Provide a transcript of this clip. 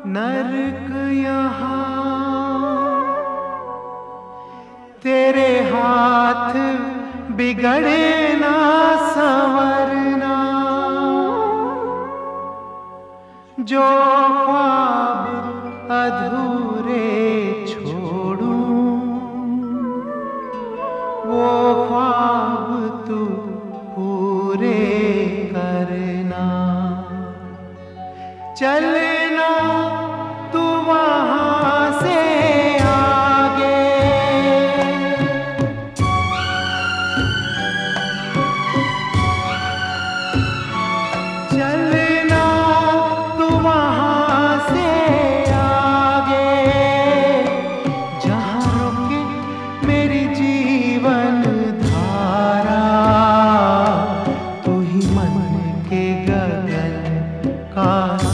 नर्क यहाँ तेरे हाथ बिगड़े ना संवरना, जो ख्वाब अधूरे छोड़ूं वो ख्वाब तू पूरे करना। चलना तू वहाँ से आगे, चलना तू वहाँ से आगे, जहाँ रुके मेरी जीवन धारा, तू ही मन के गगन का